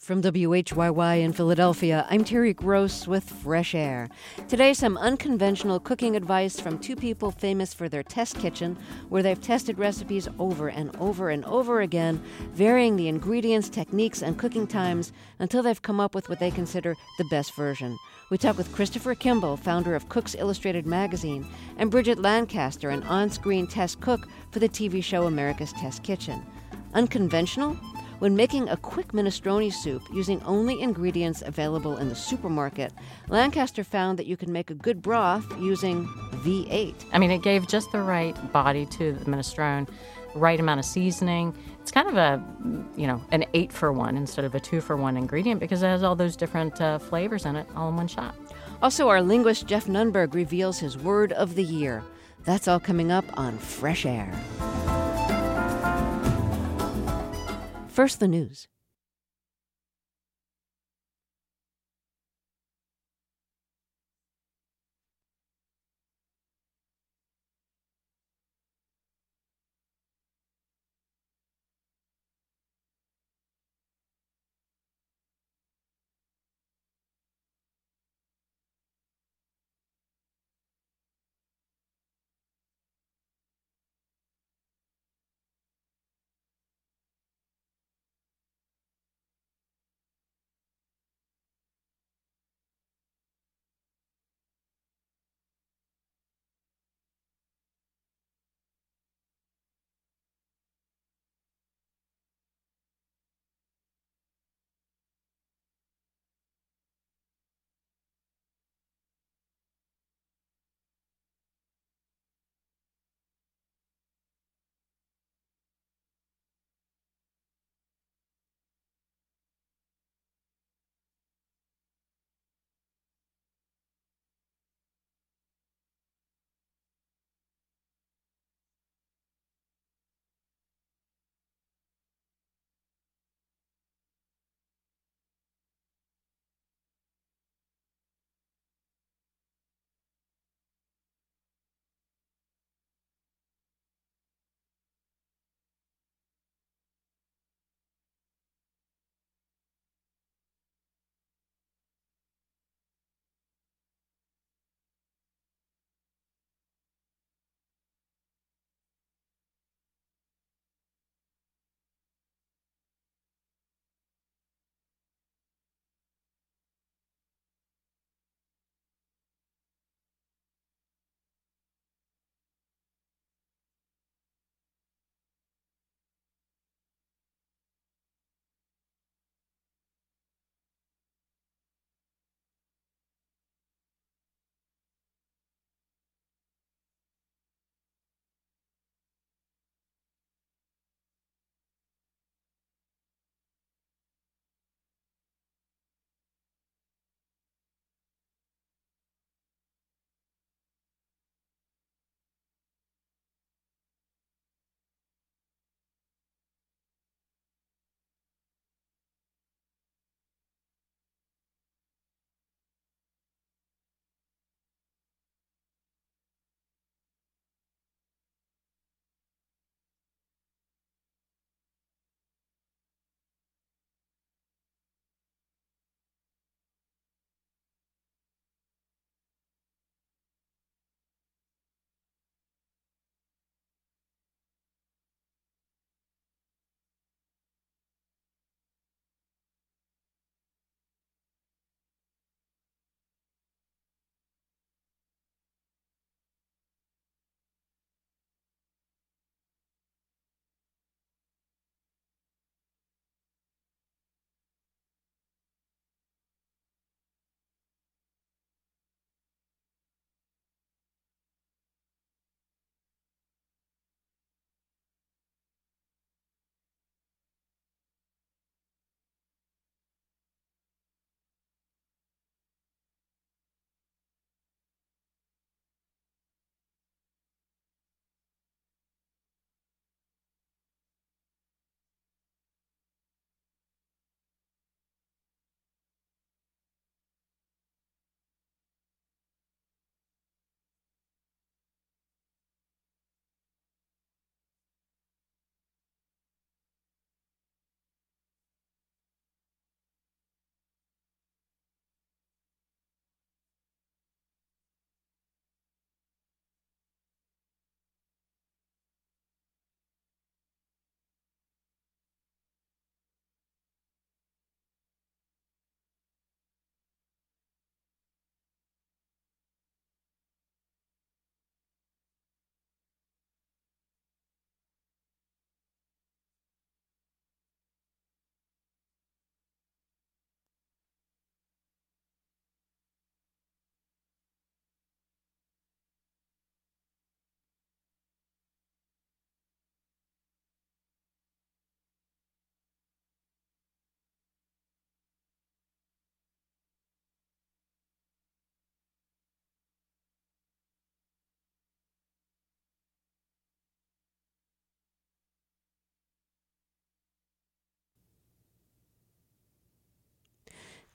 From WHYY in Philadelphia, I'm Terry Gross with Fresh Air. Today, some unconventional cooking advice from two people famous for their test kitchen, where they've tested recipes over and over and over again, varying the ingredients, techniques, and cooking times until they've come up with what they consider the best version. We talk with Christopher Kimball, founder of Cooks Illustrated magazine, and Bridget Lancaster, an on-screen test cook for the TV show America's Test Kitchen. Unconventional? When making a quick minestrone soup using only ingredients available in the supermarket, Lancaster found that you can make a good broth using V8. I mean, it gave just the right body to the minestrone, right amount of seasoning. It's kind of an 8-for-1 instead of a 2-for-1 ingredient because it has all those different flavors in it all in one shot. Also, our linguist Jeff Nunberg reveals his word of the year. That's all coming up on Fresh Air. First, the news.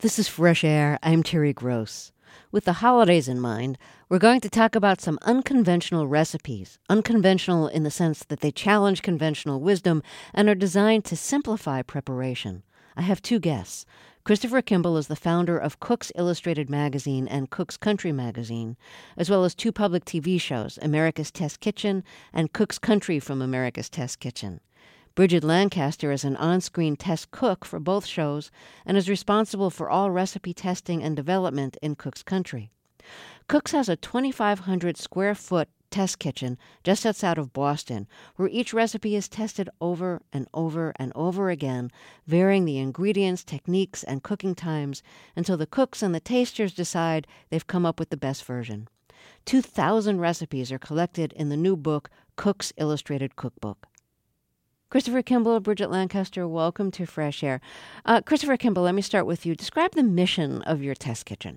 This is Fresh Air. I'm Terry Gross. With the holidays in mind, we're going to talk about some unconventional recipes. Unconventional in the sense that they challenge conventional wisdom and are designed to simplify preparation. I have two guests. Christopher Kimball is the founder of Cook's Illustrated Magazine and Cook's Country Magazine, as well as two public TV shows, America's Test Kitchen and Cook's Country from America's Test Kitchen. Bridget Lancaster is an on-screen test cook for both shows and is responsible for all recipe testing and development in Cook's Country. Cook's has a 2,500-square-foot test kitchen just outside of Boston, where each recipe is tested over and over and over again, varying the ingredients, techniques, and cooking times until the cooks and the tasters decide they've come up with the best version. 2,000 recipes are collected in the new book, Cook's Illustrated Cookbook. Christopher Kimball, Bridget Lancaster, welcome to Fresh Air. Christopher Kimball, let me start with you. Describe the mission of your test kitchen.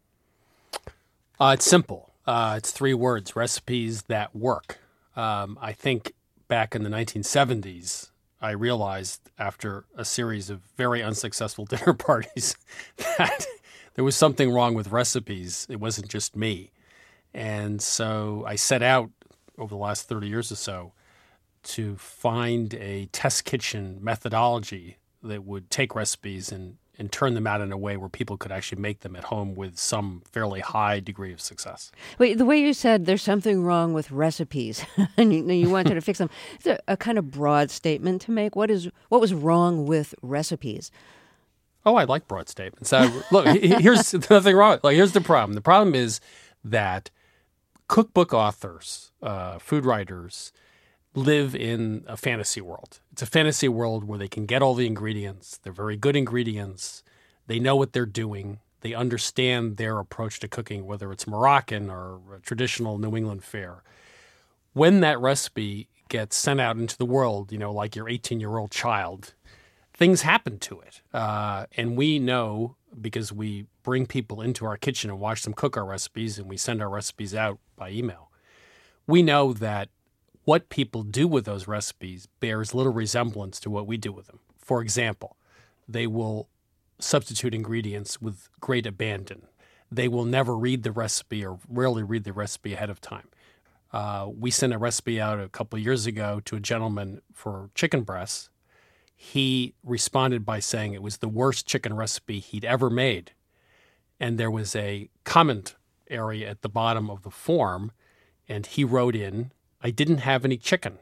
It's simple. It's 3 words, recipes that work. I think back in the 1970s, I realized after a series of very unsuccessful dinner parties that there was something wrong with recipes. It wasn't just me. And so I set out over the last 30 years or so to find a test kitchen methodology that would take recipes and turn them out in a way where people could actually make them at home with some fairly high degree of success. Wait, the way you said there's something wrong with recipes and you wanted to fix them, it's a kind of broad statement to make. What was wrong with recipes? Oh, I like broad statements. Look, here's nothing wrong. Like, here's the problem. The problem is that cookbook authors, food writers, live in a fantasy world. It's a fantasy world where they can get all the ingredients. They're very good ingredients. They know what they're doing. They understand their approach to cooking, whether it's Moroccan or traditional New England fare. When that recipe gets sent out into the world, like your 18-year-old child, things happen to it. And we know, because we bring people into our kitchen and watch them cook our recipes, and we send our recipes out by email, we know that what people do with those recipes bears little resemblance to what we do with them. For example, they will substitute ingredients with great abandon. They will never read the recipe or rarely read the recipe ahead of time. We sent a recipe out a couple of years ago to a gentleman for chicken breasts. He responded by saying it was the worst chicken recipe he'd ever made. And there was a comment area at the bottom of the form, and he wrote in, "I didn't have any chicken."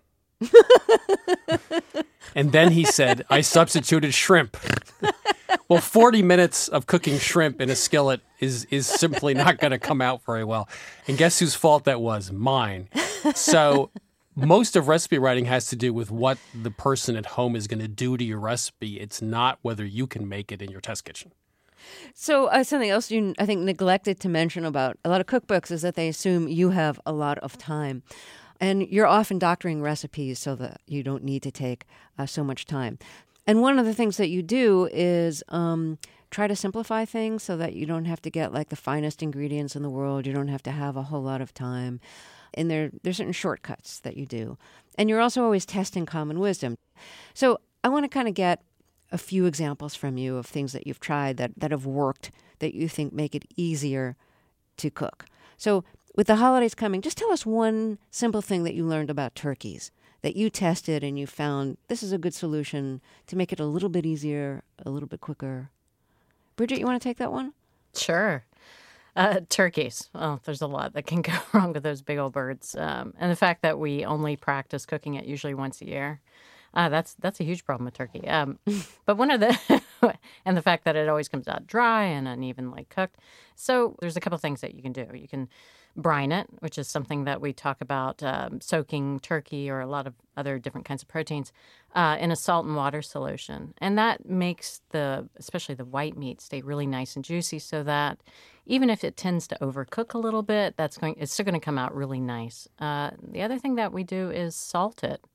And then he said, "I substituted shrimp." Well, 40 minutes of cooking shrimp in a skillet is simply not going to come out very well. And guess whose fault that was? Mine. So most of recipe writing has to do with what the person at home is going to do to your recipe. It's not whether you can make it in your test kitchen. So something else you, I think, neglected to mention about a lot of cookbooks is that they assume you have a lot of time. And you're often doctoring recipes so that you don't need to take so much time. And one of the things that you do is try to simplify things so that you don't have to get like the finest ingredients in the world. You don't have to have a whole lot of time. And there's certain shortcuts that you do. And you're also always testing common wisdom. So I want to kind of get a few examples from you of things that you've tried that have worked that you think make it easier to cook. So with the holidays coming, just tell us one simple thing that you learned about turkeys that you tested and you found this is a good solution to make it a little bit easier, a little bit quicker. Bridget, you want to take that one? Sure. Turkeys. Oh, there's a lot that can go wrong with those big old birds. And the fact that we only practice cooking it usually once a year. That's a huge problem with turkey. But one of the and the fact that it always comes out dry and unevenly cooked. So there's a couple things that you can do. You can brine it, which is something that we talk about, soaking turkey or a lot of other different kinds of proteins in a salt and water solution. And that makes especially the white meat stay really nice and juicy so that even if it tends to overcook a little bit, it's still going to come out really nice. The other thing that we do is salt it.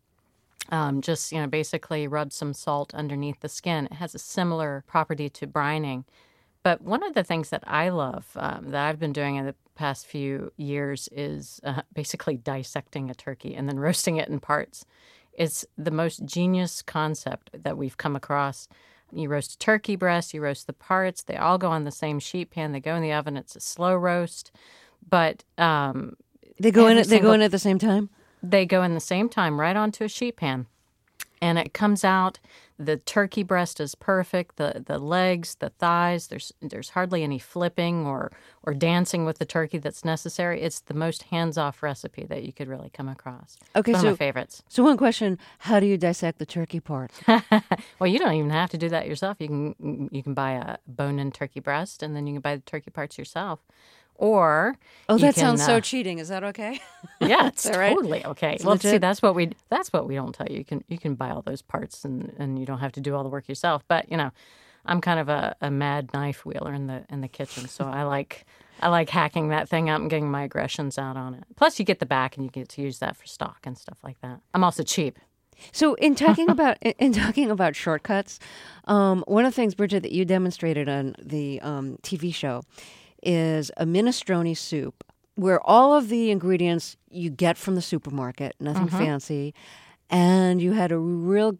Just basically rub some salt underneath the skin. It has a similar property to brining. But one of the things that I love that I've been doing in the past few years is basically dissecting a turkey and then roasting it in parts. It's the most genius concept that we've come across. You roast a turkey breast, you roast the parts. They all go on the same sheet pan. They go in the oven. It's a slow roast, but They go in. They go in at the same time. they go in the same time right onto a sheet pan. And it comes out, the turkey breast is perfect, the legs, the thighs, there's hardly any flipping or dancing with the turkey that's necessary. It's the most hands-off recipe that you could really come across. Okay, One of my favorites. So one question: how do you dissect the turkey part? Well, you don't even have to do that yourself. You can buy a bone-in turkey breast, and then you can buy the turkey parts yourself. Or That sounds so cheating. Is that okay? Yeah, it's Is that right? totally okay. It's Well, legit? see, that's what we don't tell you. You can buy all those parts and you don't have to do all the work yourself. But I'm kind of a mad knife wheeler in the kitchen, so I like hacking that thing up and getting my aggressions out on it. Plus, you get the back and you get to use that for stock and stuff like that. I'm also cheap. So in talking about shortcuts, one of the things, Bridget, that you demonstrated on the TV show is a minestrone soup where all of the ingredients you get from the supermarket, nothing fancy, and you had a real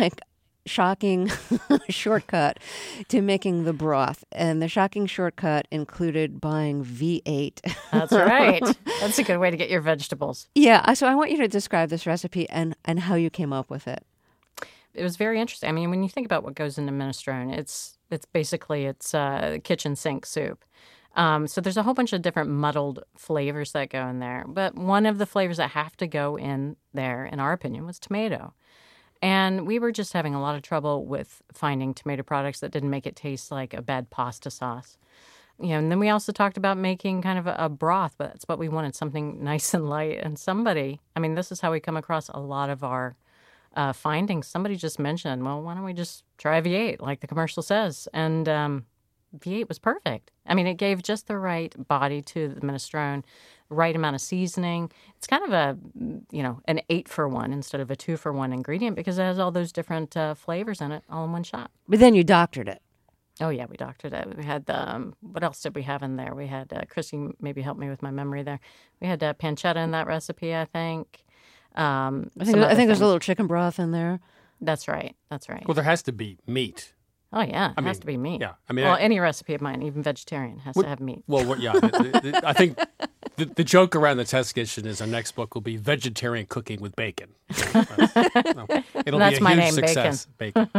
shocking shortcut to making the broth. And the shocking shortcut included buying V8. That's right. That's a good way to get your vegetables. Yeah, so I want you to describe this recipe and how you came up with it. It was very interesting. I mean, when you think about what goes into minestrone, it's basically kitchen sink soup. So there's a whole bunch of different muddled flavors that go in there. But one of the flavors that have to go in there, in our opinion, was tomato. And we were just having a lot of trouble with finding tomato products that didn't make it taste like a bad pasta sauce. And then we also talked about making kind of a broth, but that's what we wanted, something nice and light. And this is how we come across a lot of our findings. Somebody just mentioned, well, why don't we just try V8 like the commercial says? And V8 was perfect. I mean, it gave just the right body to the minestrone, right amount of seasoning. It's kind of an 8-for-1 instead of a 2-for-1 ingredient because it has all those different flavors in it all in one shot. But then you doctored it. Oh, yeah, we doctored it. We had what else did we have in there? We had, Chrissy maybe helped me with my memory there. We had pancetta in that recipe, I think. I think there's a little chicken broth in there. That's right. Well, there has to be meat. Oh, yeah. It has to be meat. Yeah. Any recipe of mine, even vegetarian, has to have meat. Well, yeah. I think the joke around the test kitchen is our next book will be Vegetarian Cooking with Bacon. It'll That's be a my huge name, success. Bacon.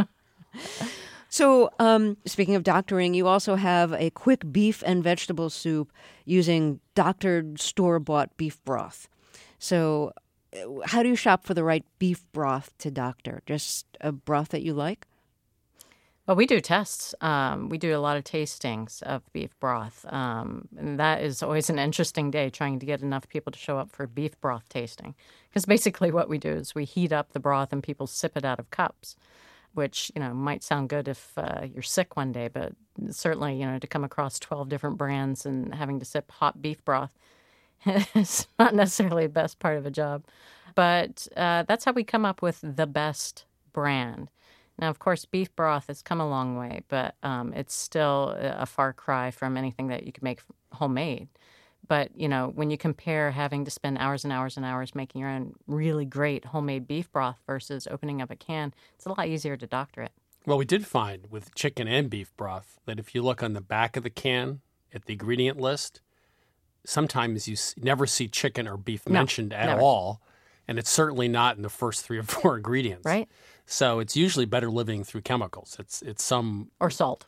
So, speaking of doctoring, you also have a quick beef and vegetable soup using doctored store-bought beef broth. So, how do you shop for the right beef broth to doctor? Just a broth that you like? Well, we do tests. We do a lot of tastings of beef broth. And that is always an interesting day, trying to get enough people to show up for beef broth tasting. Because basically what we do is we heat up the broth and people sip it out of cups, which, might sound good if you're sick one day. But certainly, to come across 12 different brands and having to sip hot beef broth is not necessarily the best part of a job. But that's how we come up with the best brand. Now, of course, beef broth has come a long way, but it's still a far cry from anything that you can make homemade. But, when you compare having to spend hours and hours and hours making your own really great homemade beef broth versus opening up a can, it's a lot easier to doctor it. Well, we did find with chicken and beef broth that if you look on the back of the can at the ingredient list, sometimes you never see chicken or beef mentioned at all. And it's certainly not in the first 3 or 4 ingredients. Right. So it's usually better living through chemicals. It's some... Or salt.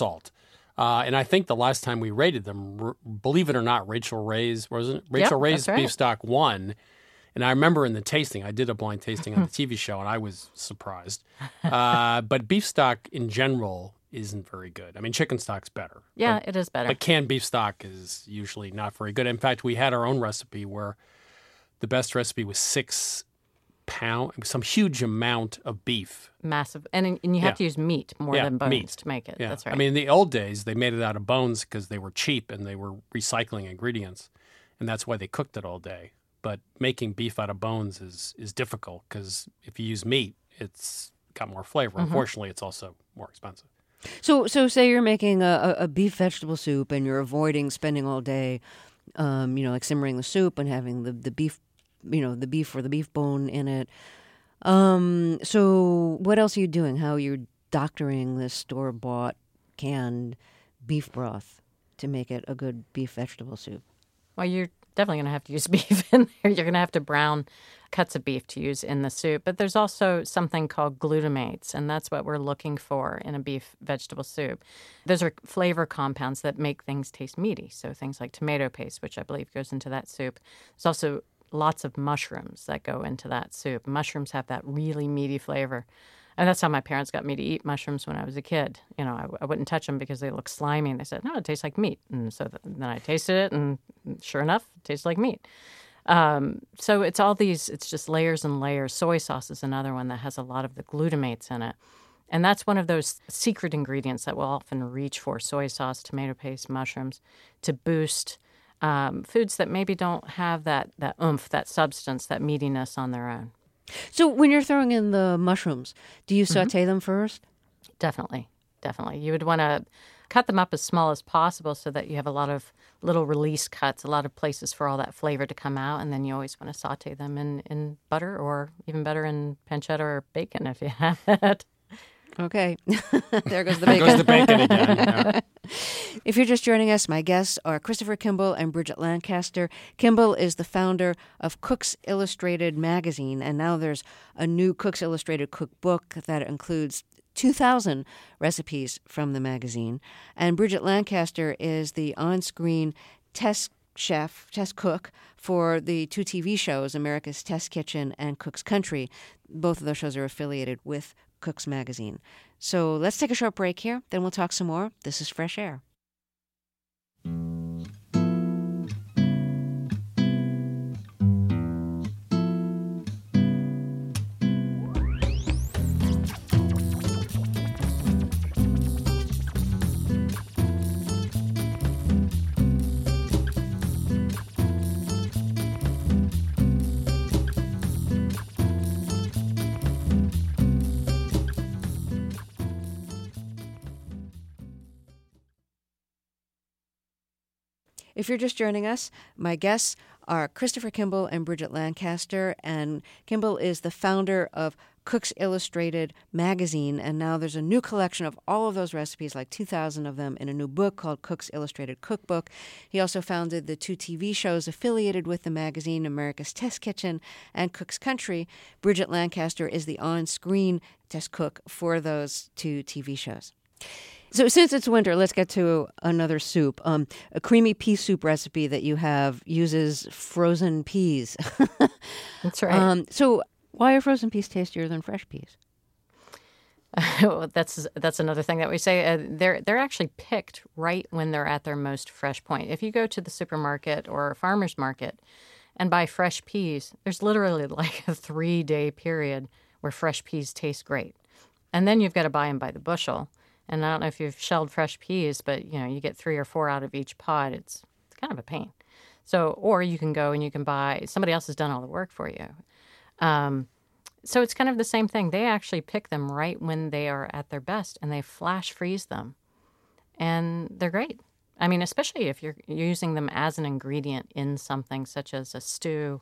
And I think the last time we rated them, believe it or not, Rachel Ray's, wasn't it? Rachel Ray's right. beef stock won. And I remember in the tasting, I did a blind tasting on the TV show, and I was surprised. But beef stock in general isn't very good. I mean, chicken stock's better. Yeah, it is better. But canned beef stock is usually not very good. In fact, we had our own recipe where the best recipe was 6 pounds, some huge amount of beef. Massive. And you have to use meat more than bones to make it. Yeah. That's right. I mean, in the old days, they made it out of bones because they were cheap and they were recycling ingredients. And that's why they cooked it all day. But making beef out of bones is difficult because if you use meat, it's got more flavor. Mm-hmm. Unfortunately, it's also more expensive. So say you're making a beef vegetable soup and you're avoiding spending all day, like simmering the soup and having the beef, the beef or the beef bone in it. So what else are you doing? How you're doctoring this store-bought canned beef broth to make it a good beef vegetable soup? Well, you're definitely going to have to use beef in there. You're going to have to brown cuts of beef to use in the soup. But there's also something called glutamates, and that's what we're looking for in a beef vegetable soup. Those are flavor compounds that make things taste meaty. So things like tomato paste, which I believe goes into that soup. There's also lots of mushrooms that go into that soup. Mushrooms have that really meaty flavor. And that's how my parents got me to eat mushrooms when I was a kid. You know, I wouldn't touch them because they look slimy. And they said, no, it tastes like meat. And so then I tasted it, and sure enough, it tastes like meat. So it's all these, it's just layers and layers. Soy sauce is another one that has a lot of the glutamates in it. And that's one of those secret ingredients that we'll often reach for, soy sauce, tomato paste, mushrooms, to boost foods that maybe don't have that oomph, that substance, that meatiness on their own. So when you're throwing in the mushrooms, do you saute them first? Definitely. You would want to cut them up as small as possible so that you have a lot of little release cuts, a lot of places for all that flavor to come out. And then you always want to saute them in butter, or even better in pancetta or bacon if you have it. Okay. There goes the bacon. There goes the bacon again. Yeah. If you're just joining us, my guests are Christopher Kimball and Bridget Lancaster. Kimball is the founder of Cook's Illustrated magazine, and now there's a new Cook's Illustrated cookbook that includes 2,000 recipes from the magazine. And Bridget Lancaster is the on-screen test cook for the two TV shows, America's Test Kitchen and Cook's Country. Both of those shows are affiliated with Cook's magazine. So let's take a short break here, then we'll talk some more. This is Fresh Air. If you're just joining us, my guests are Christopher Kimball and Bridget Lancaster, and Kimball is the founder of Cook's Illustrated magazine, and now there's a new collection of all of those recipes, like 2,000 of them, in a new book called Cook's Illustrated Cookbook. He also founded the two TV shows affiliated with the magazine, America's Test Kitchen and Cook's Country. Bridget Lancaster is the on-screen test cook for those two TV shows. So since it's winter, let's get to another soup. A creamy pea soup recipe that you have uses frozen peas. That's right. So why are frozen peas tastier than fresh peas? Well, that's another thing that we say. They're actually picked right when they're at their most fresh point. If you go to the supermarket or a farmer's market and buy fresh peas, there's literally like a 3-day period where fresh peas taste great. And then you've got to buy them by the bushel. And I don't know if you've shelled fresh peas, but, you know, you get 3 or 4 out of each pod. It's kind of a pain. So, or you can go and you can buy, somebody else has done all the work for you. So it's kind of the same thing. They actually pick them right when they are at their best, and they flash freeze them. And they're great. I mean, especially if you're using them as an ingredient in something such as a stew,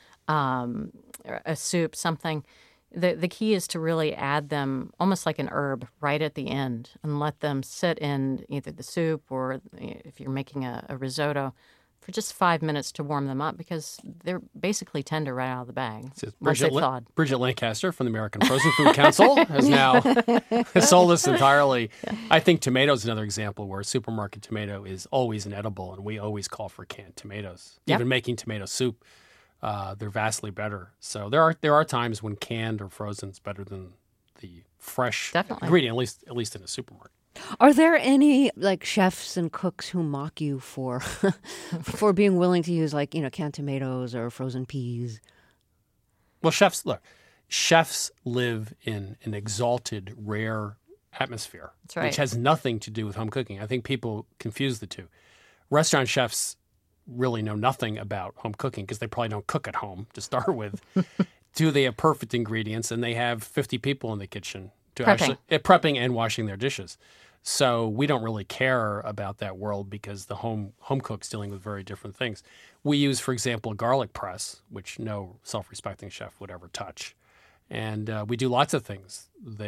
a soup, something. The key is to really add them almost like an herb right at the end and let them sit in either the soup or if you're making a risotto for just 5 minutes to warm them up, because they're basically tender right out of the bag. Bridget Lancaster from the American Frozen Food Council has now sold us entirely. Yeah. I think tomato is another example where a supermarket tomato is always inedible, and we always call for canned tomatoes. Yep. Even making tomato soup. They're vastly better. So there are times when canned or frozen is better than the fresh ingredient, at least in a supermarket. Are there any like chefs and cooks who mock you for for being willing to use canned tomatoes or frozen peas? Well, chefs live in an exalted, rare atmosphere, That's right. which has nothing to do with home cooking. I think people confuse the two. Restaurant chefs really know nothing about home cooking because they probably don't cook at home to start with. Do they have perfect ingredients? And they have 50 people in the kitchen to prepping and washing their dishes. So we don't really care about that world because the home cook's dealing with very different things. We use, for example, a garlic press, which no self-respecting chef would ever touch. And we do lots of things they would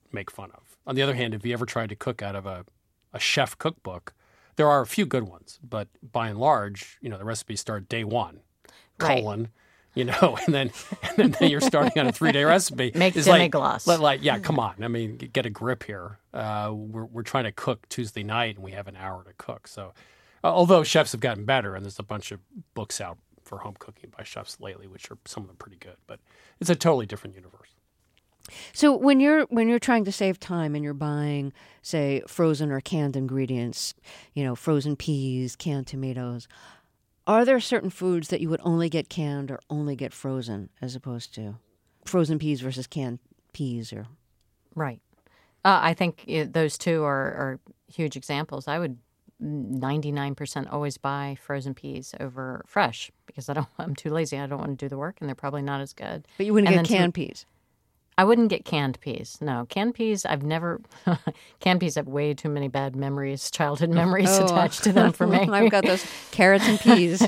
make fun of. On the other hand, if you ever tried to cook out of a chef cookbook, there are a few good ones, but by and large, the recipes start day one, Right. colon, and then you're starting on a 3-day recipe. Make It's demi-glace. Yeah, come on. I mean, get a grip here. We're trying to cook Tuesday night, and we have an hour to cook. So, although chefs have gotten better, and there's a bunch of books out for home cooking by chefs lately, which are some of them pretty good, but it's a totally different universe. So when you're trying to save time and you're buying, say, frozen or canned ingredients, frozen peas, canned tomatoes, are there certain foods that you would only get canned or only get frozen, as opposed to frozen peas versus canned peas? Or Right. I think those two are huge examples. I would 99% always buy frozen peas over fresh because I'm too lazy. I don't want to do the work, and they're probably not as good. But you wouldn't And get then canned peas. I wouldn't get canned peas. No, canned peas, I've never... canned peas have way too many bad memories, childhood memories attached to them for me. I've got those carrots and peas.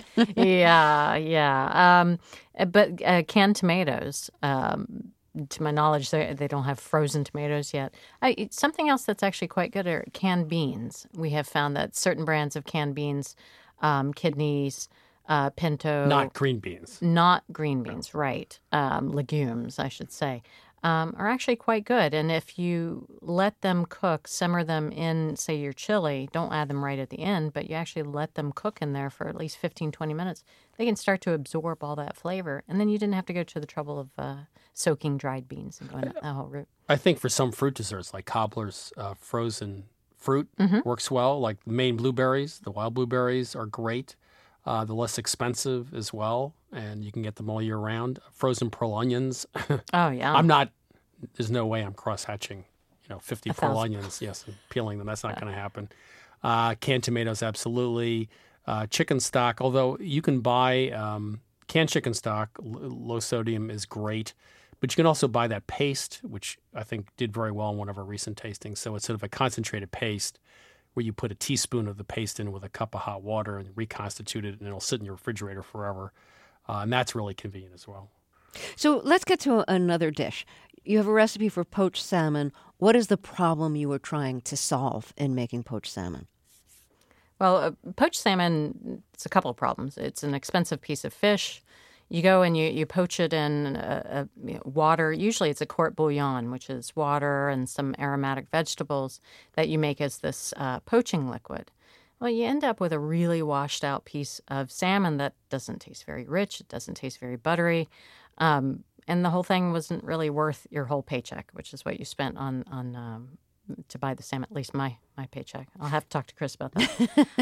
Yeah. But canned tomatoes, to my knowledge, they don't have frozen tomatoes yet. Something else that's actually quite good are canned beans. We have found that certain brands of canned beans, kidneys, pinto... Not green beans. Not green beans, right. Legumes, I should say, are actually quite good. And if you let them cook, simmer them in, say, your chili, don't add them right at the end, but you actually let them cook in there for at least 15, 20 minutes, they can start to absorb all that flavor. And then you didn't have to go to the trouble of soaking dried beans and going that whole route. I think for some fruit desserts, like Cobbler's frozen fruit works well. Like the Maine blueberries, the wild blueberries are great. They're less expensive as well, and you can get them all year round. Frozen pearl onions. Oh, yeah. There's no way I'm cross-hatching, 50 pearl onions, yes, and peeling them. That's not going to happen. Canned tomatoes, absolutely. Chicken stock, although you can buy canned chicken stock, low sodium is great. But you can also buy that paste, which I think did very well in one of our recent tastings. So it's sort of a concentrated paste where you put a teaspoon of the paste in with a cup of hot water and reconstitute it, and it'll sit in your refrigerator forever. And that's really convenient as well. So let's get to another dish. You have a recipe for poached salmon. What is the problem you were trying to solve in making poached salmon? Well, poached salmon, it's a couple of problems. It's an expensive piece of fish. You go and you poach it in water. Usually it's a court bouillon, which is water and some aromatic vegetables that you make as this poaching liquid. Well, you end up with a really washed out piece of salmon that doesn't taste very rich. It doesn't taste very buttery. And the whole thing wasn't really worth your whole paycheck, which is what you spent on to buy the salmon, at least my paycheck. I'll have to talk to Chris about that.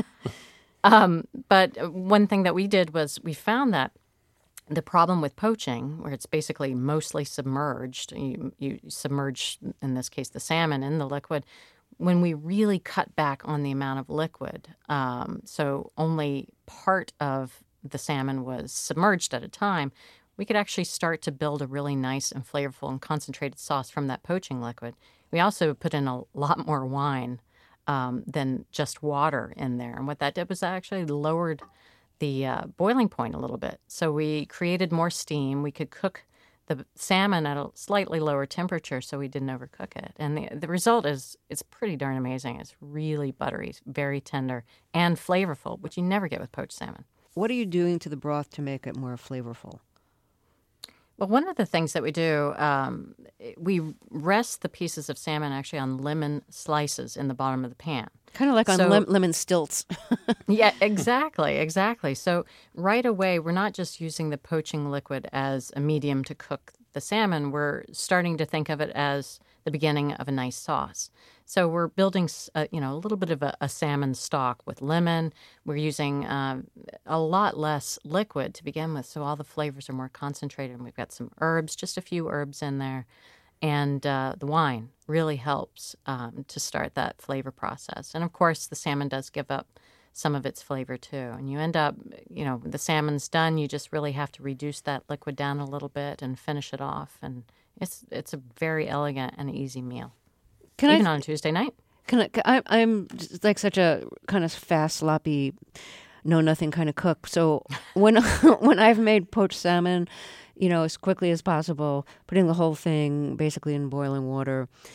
But one thing that we did was we found that the problem with poaching, where it's basically mostly submerged, you submerge, in this case, the salmon in the liquid, when we really cut back on the amount of liquid, so only part of the salmon was submerged at a time, we could actually start to build a really nice and flavorful and concentrated sauce from that poaching liquid. We also put in a lot more wine than just water in there. And what that did was that actually lowered the boiling point a little bit. So we created more steam. We could cook the salmon at a slightly lower temperature so we didn't overcook it. And the result is it's pretty darn amazing. It's really buttery, very tender, and flavorful, which you never get with poached salmon. What are you doing to the broth to make it more flavorful? Well, one of the things that we do, we rest the pieces of salmon actually on lemon slices in the bottom of the pan. Kind of like on lemon stilts. Yeah, exactly. So right away, we're not just using the poaching liquid as a medium to cook the salmon. We're starting to think of it as the beginning of a nice sauce. So we're building, a little bit of a salmon stock with lemon. We're using a lot less liquid to begin with, so all the flavors are more concentrated. And we've got some herbs, just a few herbs in there. And the wine really helps to start that flavor process. And, of course, the salmon does give up some of its flavor, too. And you end up, the salmon's done. You just really have to reduce that liquid down a little bit and finish it off. And it's a very elegant and easy meal. Even on a Tuesday night. I'm just like such a kind of fast, sloppy, know-nothing kind of cook. So when I've made poached salmon, as quickly as possible, putting the whole thing basically in boiling water,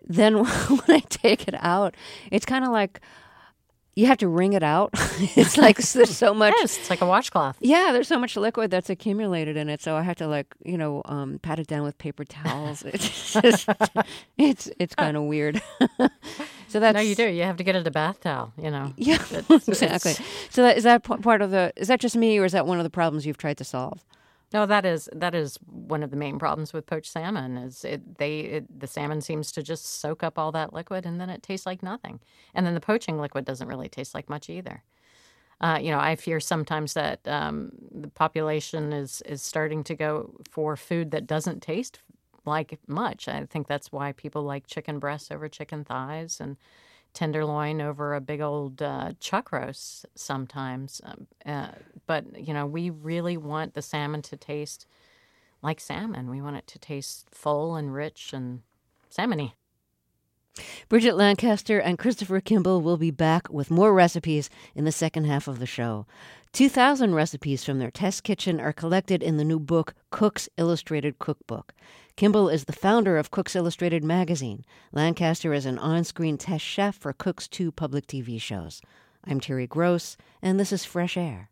then when I take it out, it's kind of like you have to wring it out. It's like there's so much. Yes, it's like a washcloth. Yeah, there's so much liquid that's accumulated in it, so I have to pat it down with paper towels. It's just, it's kind of weird. So that's No, you do. You have to get it a bath towel. Yeah, exactly. So is that part of the? Is that just me, or is that one of the problems you've tried to solve? No, that is one of the main problems with poached salmon. Is the salmon seems to just soak up all that liquid, and then it tastes like nothing. And then the poaching liquid doesn't really taste like much either. I fear sometimes that the population is starting to go for food that doesn't taste like much. I think that's why people like chicken breasts over chicken thighs and tenderloin over a big old chuck roast sometimes. But we really want the salmon to taste like salmon. We want it to taste full and rich and salmony. Bridget Lancaster and Christopher Kimball will be back with more recipes in the second half of the show. 2,000 recipes from their test kitchen are collected in the new book, Cook's Illustrated Cookbook. Kimball is the founder of Cook's Illustrated magazine. Lancaster is an on-screen test chef for Cook's 2 public TV shows. I'm Terry Gross, and this is Fresh Air.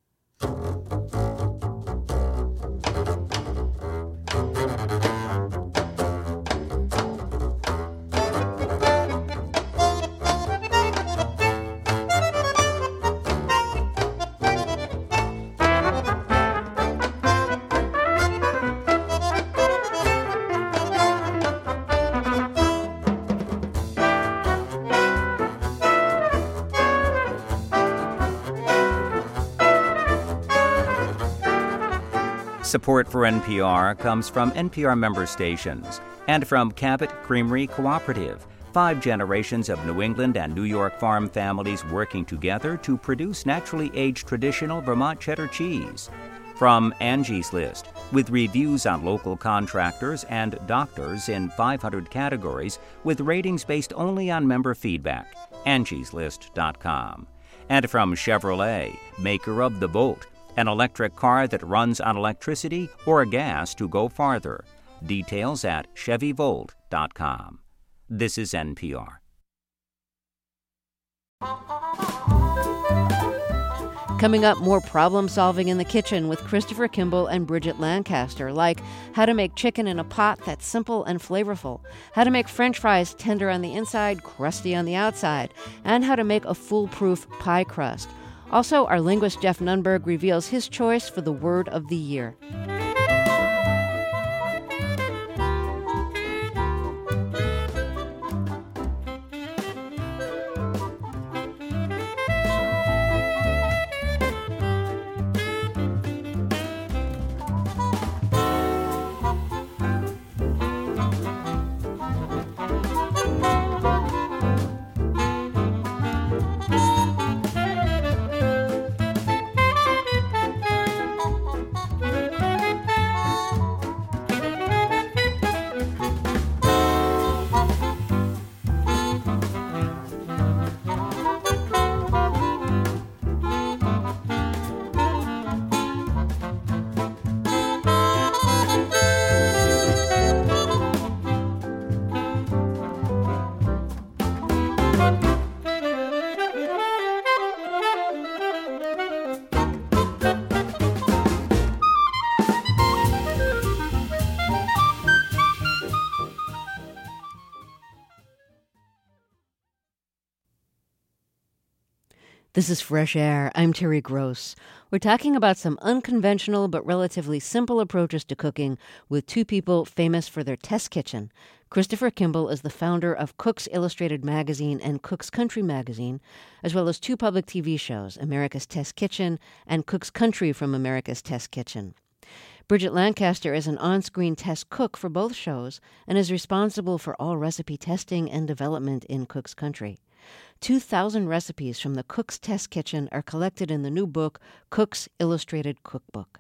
Support for NPR comes from NPR member stations and from Cabot Creamery Cooperative, 5 generations of New England and New York farm families working together to produce naturally aged traditional Vermont cheddar cheese. From Angie's List, with reviews on local contractors and doctors in 500 categories with ratings based only on member feedback, angieslist.com. And from Chevrolet, maker of the Volt, an electric car that runs on electricity or gas to go farther. Details at ChevyVolt.com. This is NPR. Coming up, more problem solving in the kitchen with Christopher Kimball and Bridget Lancaster, like how to make chicken in a pot that's simple and flavorful, how to make French fries tender on the inside, crusty on the outside, and how to make a foolproof pie crust. Also, our linguist Jeff Nunberg reveals his choice for the word of the year. This is Fresh Air. I'm Terry Gross. We're talking about some unconventional but relatively simple approaches to cooking with 2 people famous for their test kitchen. Christopher Kimball is the founder of Cook's Illustrated magazine and Cook's Country magazine, as well as 2 public TV shows, America's Test Kitchen and Cook's Country from America's Test Kitchen. Bridget Lancaster is an on-screen test cook for both shows and is responsible for all recipe testing and development in Cook's Country. 2,000 recipes from the Cook's Test Kitchen are collected in the new book, Cook's Illustrated Cookbook.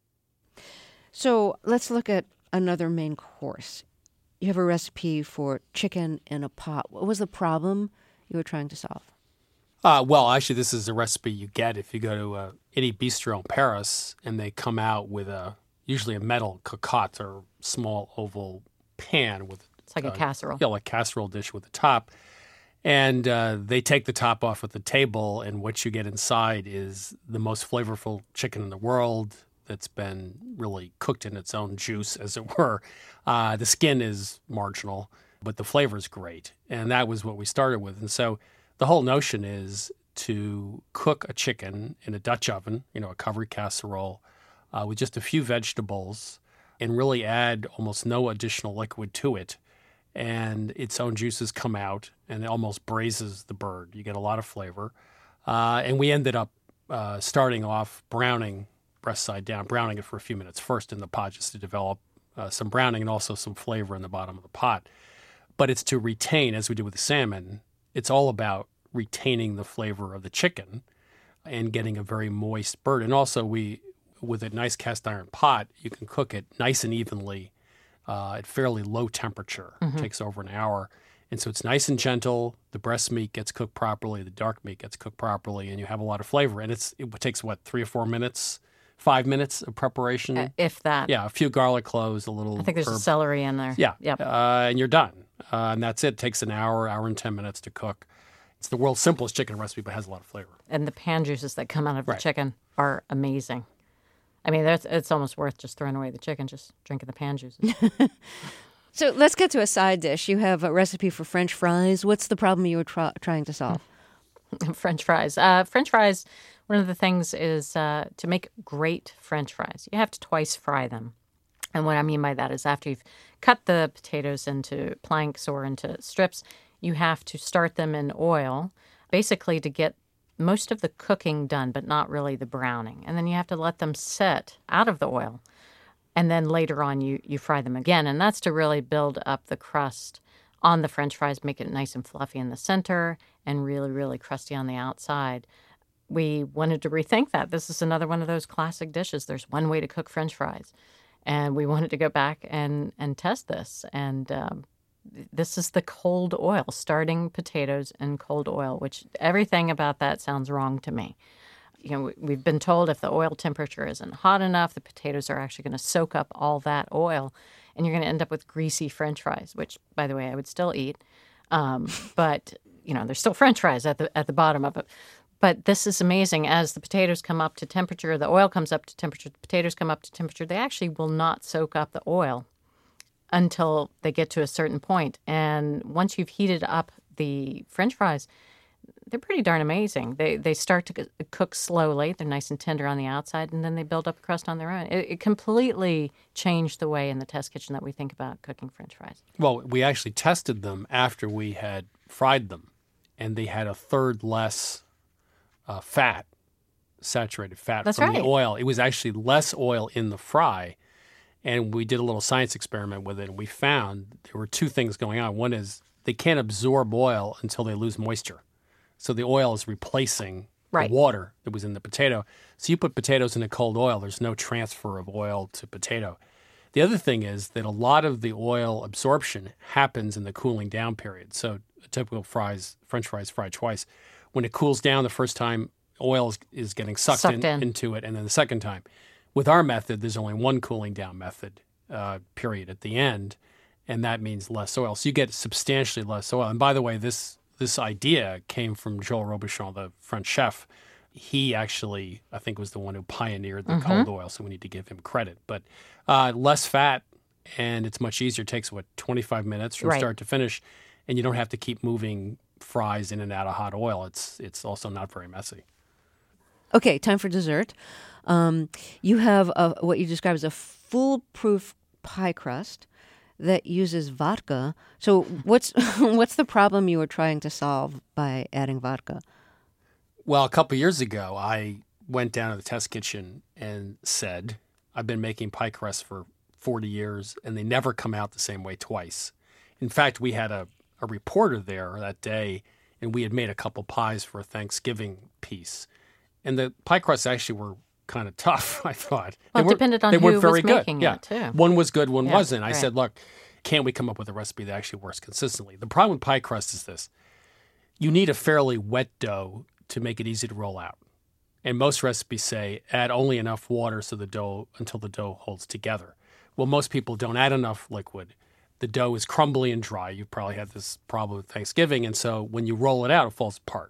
So let's look at another main course. You have a recipe for chicken in a pot. What was the problem you were trying to solve? Well, actually, this is a recipe you get if you go to any bistro in Paris, and they come out with usually a metal cocotte or small oval pan with It's like a casserole. Yeah, like casserole dish with a top. And they take the top off at the table, and what you get inside is the most flavorful chicken in the world that's been really cooked in its own juice, as it were. The skin is marginal, but the flavor is great. And that was what we started with. And so the whole notion is to cook a chicken in a Dutch oven, a covered casserole, with just a few vegetables, and really add almost no additional liquid to it. And its own juices come out, and it almost braises the bird. You get a lot of flavor. And we ended up starting off browning breast side down, browning it for a few minutes first in the pot just to develop some browning and also some flavor in the bottom of the pot. But it's to retain, as we did with the salmon, it's all about retaining the flavor of the chicken and getting a very moist bird. And also with a nice cast iron pot, you can cook it nice and evenly at fairly low temperature. It takes over an hour. And so it's nice and gentle. The breast meat gets cooked properly. The dark meat gets cooked properly, and you have a lot of flavor. And it takes, 3 or 4 minutes, 5 minutes of preparation? If that. Yeah, a few garlic cloves, a little I think there's herb. a celery in there. Yeah. Yep. And you're done. And that's it. It takes an hour and 10 minutes to cook. It's the world's simplest chicken recipe, but has a lot of flavor. And the pan juices that come out of the Right. chicken are amazing. I mean, it's almost worth just throwing away the chicken, just drinking the pan juices. So let's get to a side dish. You have a recipe for French fries. What's the problem you were trying to solve? French fries. French fries, one of the things is to make great French fries, you have to twice fry them. And what I mean by that is after you've cut the potatoes into planks or into strips, you have to start them in oil, basically to get most of the cooking done, but not really the browning. And then you have to let them set out of the oil. And then later on, you fry them again. And that's to really build up the crust on the French fries, make it nice and fluffy in the center and really, really crusty on the outside. We wanted to rethink that. This is another one of those classic dishes. There's one way to cook French fries. And we wanted to go back and test this. And this is the cold oil, starting potatoes in cold oil, which everything about that sounds wrong to me. We've been told if the oil temperature isn't hot enough, the potatoes are actually going to soak up all that oil, and you're going to end up with greasy French fries, which, by the way, I would still eat. But, there's still French fries at the bottom of it. But this is amazing. As the potatoes come up to temperature, the oil comes up to temperature, the potatoes come up to temperature, they actually will not soak up the oil until they get to a certain point. And once you've heated up the French fries, they're pretty darn amazing. They start to cook slowly. They're nice and tender on the outside, and then they build up a crust on their own. It completely changed the way in the test kitchen that we think about cooking French fries. Well, we actually tested them after we had fried them, and they had a third less saturated fat That's from right. the oil. It was actually less oil in the fry. And we did a little science experiment with it, and we found there were two things going on. One is they can't absorb oil until they lose moisture. So the oil is replacing Right. the water that was in the potato. So you put potatoes in a cold oil, there's no transfer of oil to potato. The other thing is that a lot of the oil absorption happens in the cooling down period. So a typical French fries fried twice. When it cools down the first time, oil is getting sucked in into it, and then the second time. With our method, there's only one cooling down method period at the end, and that means less oil. So you get substantially less oil. And by the way, this idea came from Joel Robuchon, the French chef. He actually, I think, was the one who pioneered the cold oil, so we need to give him credit. But less fat, and it's much easier. It takes, 25 minutes from Right. start to finish, and you don't have to keep moving fries in and out of hot oil. It's also not very messy. Okay, time for dessert. You have what you describe as a foolproof pie crust that uses vodka. So what's the problem you were trying to solve by adding vodka? Well, a couple of years ago, I went down to the test kitchen and said, I've been making pie crusts for 40 years, and they never come out the same way twice. In fact, we had a reporter there that day, and we had made a couple pies for a Thanksgiving piece. And the pie crusts actually were kind of tough, I thought. Well, it depended on they who weren't was very good. making Yeah. it, too. One was good, one Yeah, wasn't. I right. said, look, can't we come up with a recipe that actually works consistently? The problem with pie crust is this. You need a fairly wet dough to make it easy to roll out. And most recipes say add only enough water until the dough holds together. Well, most people don't add enough liquid. the dough is crumbly and dry. You've probably had this problem with Thanksgiving, and so when you roll it out, it falls apart.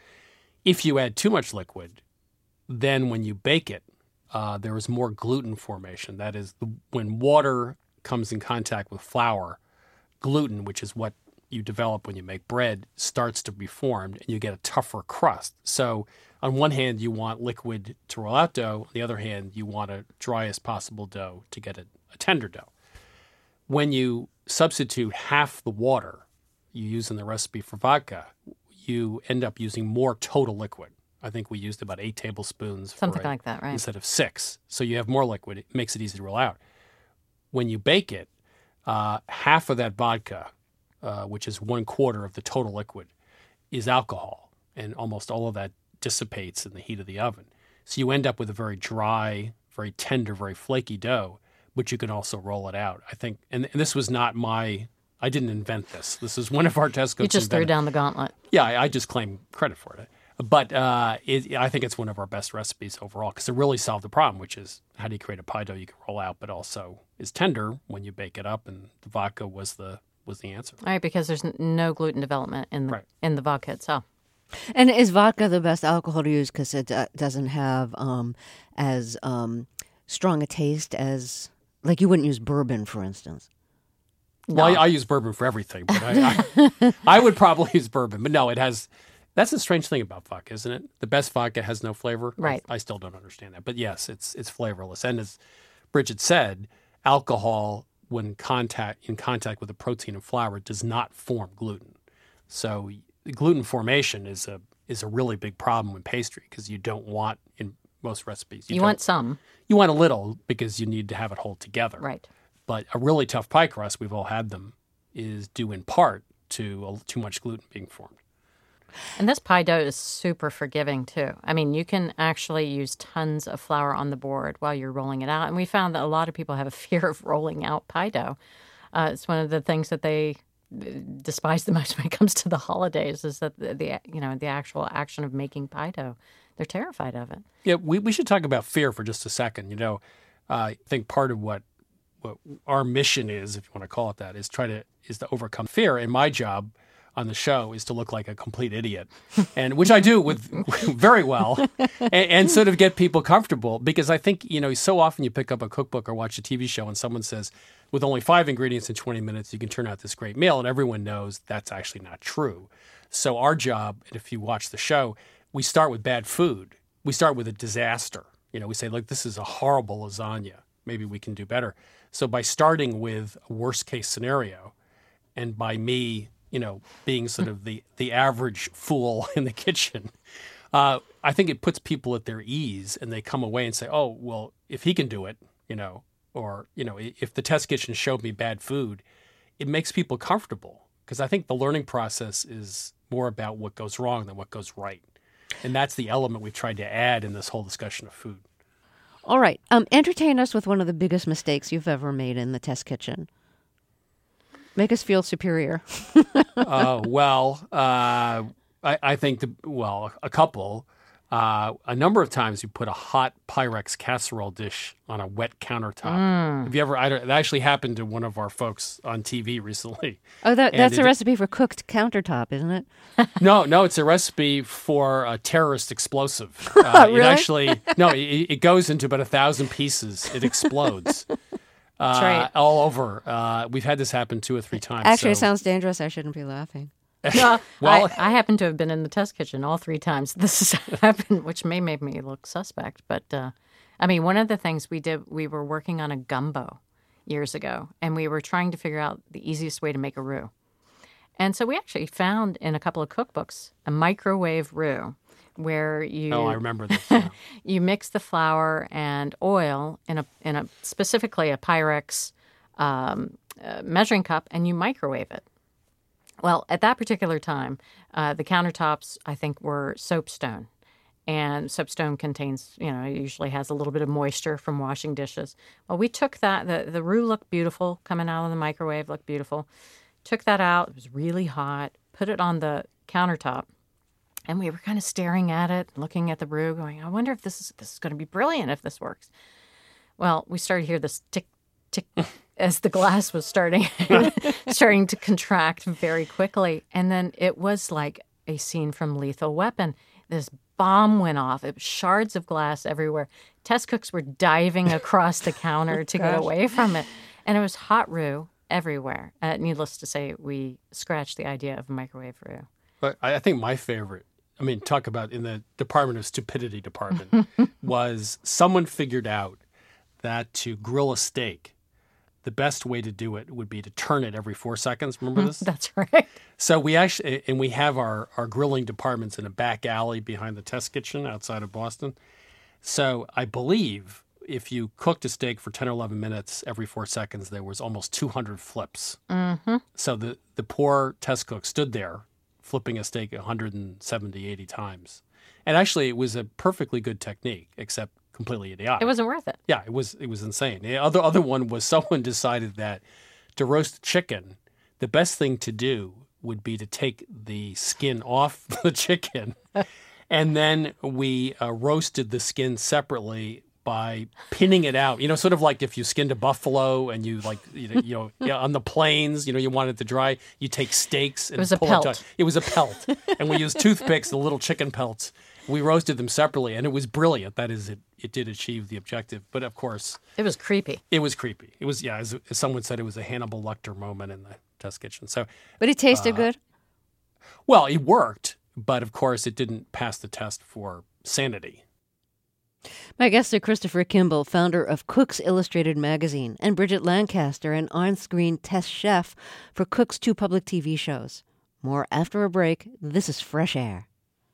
If you add too much liquid, then when you bake it, there is more gluten formation. That is, when water comes in contact with flour, gluten, which is what you develop when you make bread, starts to be formed, and you get a tougher crust. So on one hand, you want liquid to roll out dough. On the other hand, you want a driest possible dough to get a tender dough. When you substitute half the water you use in the recipe for vodka, you end up using more total liquid. I think we used about 8 tablespoons. Something like that, right? Instead of 6. So you have more liquid. It makes it easy to roll out. When you bake it, half of that vodka, which is 1/4 of the total liquid, is alcohol. And almost all of that dissipates in the heat of the oven. So you end up with a very dry, very tender, very flaky dough, but you can also roll it out. I think, and this was not I didn't invent this. This is one of our test cooks. You just threw down the gauntlet. Yeah, I just claim credit for it. But I think it's one of our best recipes overall because it really solved the problem, which is how do you create a pie dough you can roll out, but also is tender when you bake it up, and the vodka was the answer. Right, because there's no gluten development in the vodka itself. And is vodka the best alcohol to use because it doesn't have as strong a taste as, like, you wouldn't use bourbon, for instance? No. Well, I use bourbon for everything, but I would probably use bourbon. But no, it has. That's the strange thing about vodka, isn't it? The best vodka has no flavor. Right. I still don't understand that. But yes, it's flavorless. And as Bridget said, alcohol, when in contact with the protein in flour, does not form gluten. So gluten formation is a really big problem in pastry because you don't want, in most recipes, you want some. You want a little because you need to have it hold together. Right. But a really tough pie crust, we've all had them, is due in part to too much gluten being formed. And this pie dough is super forgiving, too. I mean, you can actually use tons of flour on the board while you're rolling it out. And we found that a lot of people have a fear of rolling out pie dough. It's one of the things that they despise the most when it comes to the holidays is that the actual action of making pie dough. They're terrified of it. Yeah, we should talk about fear for just a second. I think part of what our mission is, if you want to call it that, is to overcome fear. And my job on the show is to look like a complete idiot, and which I do with very well, and sort of get people comfortable. Because I think, so often you pick up a cookbook or watch a TV show and someone says, with only 5 ingredients in 20 minutes, you can turn out this great meal, and everyone knows that's actually not true. So our job, and if you watch the show, we start with bad food. We start with a disaster. We say, look, this is a horrible lasagna. Maybe we can do better. So by starting with a worst case scenario, and by me, being sort of the average fool in the kitchen, I think it puts people at their ease, and they come away and say, oh, well, if he can do it, or if the test kitchen showed me bad food, it makes people comfortable. Because I think the learning process is more about what goes wrong than what goes right. And that's the element we've tried to add in this whole discussion of food. All right. Entertain us with one of the biggest mistakes you've ever made in the test kitchen. Make us feel superior. I think, a couple. A number of times you put a hot Pyrex casserole dish on a wet countertop. Have you ever? That actually happened to one of our folks on TV recently. Oh, that's a recipe for cooked countertop, isn't it? No, it's a recipe for a terrorist explosive. Really? It goes into about 1,000 pieces. It explodes. That's right. All over. We've had this happen 2 or 3 times. Actually, it sounds dangerous. I shouldn't be laughing. Well, I happen to have been in the test kitchen all 3 times this has happened, which may make me look suspect. But, one of the things we did, we were working on a gumbo years ago, and we were trying to figure out the easiest way to make a roux. And so we actually found in a couple of cookbooks a microwave roux where you... Oh, I remember this. Yeah. You mix the flour and oil in a specifically a Pyrex measuring cup, and you microwave it. Well, at that particular time, the countertops, I think, were soapstone. And soapstone contains, it usually has a little bit of moisture from washing dishes. Well, we took that. The roux looked beautiful coming out of the microwave, looked beautiful. Took that out. It was really hot. Put it on the countertop. And we were kind of staring at it, looking at the roux, going, I wonder if this is going to be brilliant if this works. Well, we started to hear this tick, tick, as the glass was starting to contract very quickly. And then it was like a scene from Lethal Weapon. This bomb went off. It was shards of glass everywhere. Test cooks were diving across the counter to get away from it. And it was hot roux everywhere. Needless to say, we scratched the idea of microwave roux. But I think my favorite, I mean, talk about in the Department of Stupidity department, was someone figured out that to grill a steak, the best way to do it would be to turn it every 4 seconds. Remember this? That's right. So we actually, and we have our grilling departments in a back alley behind the test kitchen outside of Boston. So I believe if you cooked a steak for 10 or 11 minutes every 4 seconds, there was almost 200 flips. Mm-hmm. So the poor test cook stood there flipping a steak 170, 80 times. And actually, it was a perfectly good technique, except completely idiotic. It wasn't worth it. Yeah, it was insane. The other one was someone decided that to roast chicken, the best thing to do would be to take the skin off the chicken, and then we roasted the skin separately by pinning it out. You know, sort of like if you skinned a buffalo and you on the plains, you wanted it to dry, you take steaks and it was a pull pelt. it. It was a pelt, and we used toothpicks, the little chicken pelts. We roasted them separately, and it was brilliant. That is, it did achieve the objective. But of course, it was creepy. It was creepy. It was, as someone said, it was a Hannibal Lecter moment in the test kitchen. So, but it tasted good. Well, it worked, but of course, it didn't pass the test for sanity. My guests are Christopher Kimball, founder of Cooks Illustrated magazine, and Bridget Lancaster, an on-screen test chef for Cook's 2 public TV shows. More after a break. This is Fresh Air.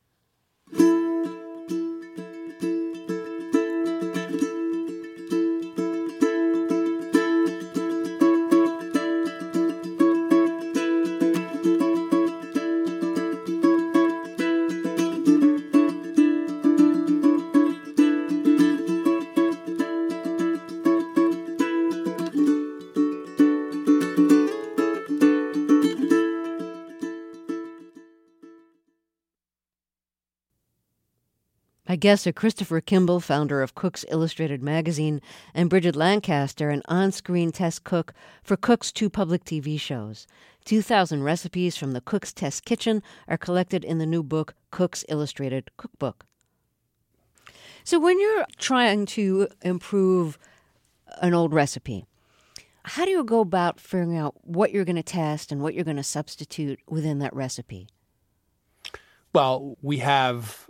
My guests are Christopher Kimball, founder of Cooks Illustrated magazine, and Bridget Lancaster, an on-screen test cook for Cook's 2 public TV shows. 2,000 recipes from the Cook's Test Kitchen are collected in the new book, Cooks Illustrated Cookbook. So when you're trying to improve an old recipe, how do you go about figuring out what you're going to test and what you're going to substitute within that recipe? Well, we have